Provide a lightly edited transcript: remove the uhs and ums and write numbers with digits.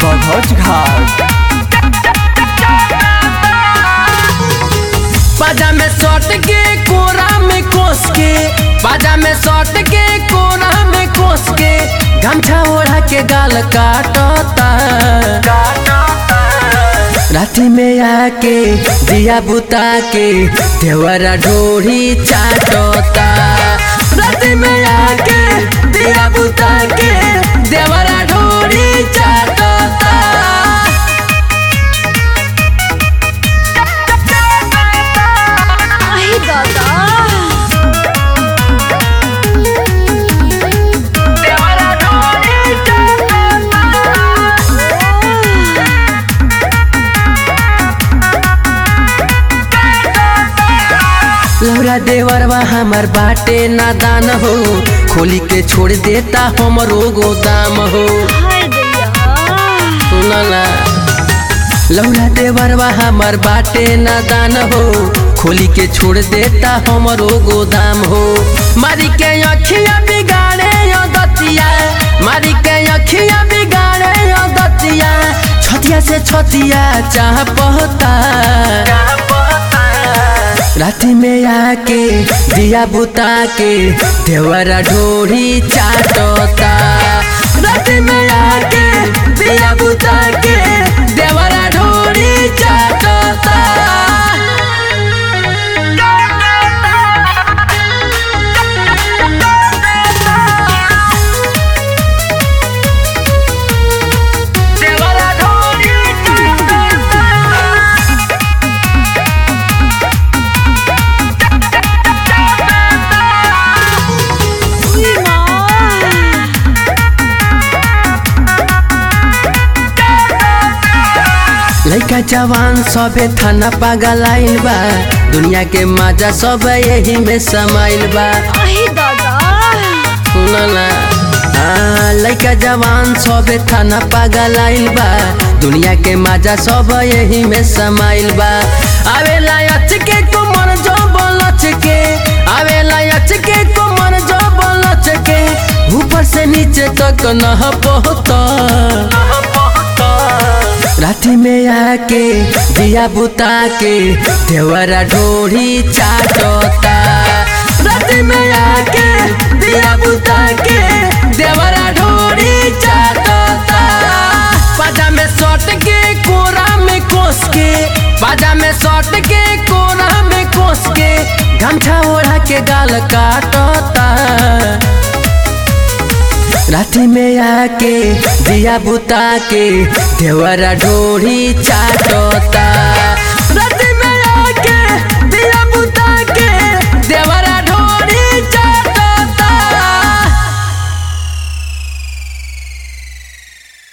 बघौच घाट। बाजा में सट के कोरा में कोस के, बाजा में सट के कोरा में कोस के, गमछा ओढ़ा के गाल काटता। राती में आके दिया बुता के देवरा ढोरी चाटता। राती में आके दिया बुता के देवरा ढोरी चाटता। आई दादा लौरा देवरवा हमर बाटे नादान हो, खोली के छोड़ देता हमरो गोदाम हो। हाय दैया सुना ना लौरा देवरवा हमर बाटे नादान हो, खोली के छोड़ देता हमरो गोदाम हो। मारी के अखिया बिगाड़े यो दतिया, मारी के अखिया बिगाड़े यो दतिया, छतिया से छतिया चाह पहता। राती में आके दिया बुता के देवरा ढोरी चाटता। राती में आके दिया बुता के देवरा ढोरी चाटता। देवरा ढोरी चाटता। लइका जवान सबे थाना पागल आइल बा, दुनिया के मजा सब यही में समाइल बा। आई दादा सुना ना लइका जवान सबे थाना पागल आइल बा, दुनिया के मजा सब यही में समाइल बा। आवेला अचके कुमर जो बोलच के, आवेला अचके कुमर जो बोलच के, ऊपर से नीचे तक न पहुँचता। राती में आके दिया बुता के देवरा ढोरी चाटता। राती में आके दिया बुता के देवरा ढोरी चाटता। बाजा में सट के कोरा में कोस के, बाजा में सट के कोरा में कोस के, गमछा ओढ़ा के गाल काटता। राती में आके दिया बुता के देवरा ढोरी चाटता। राती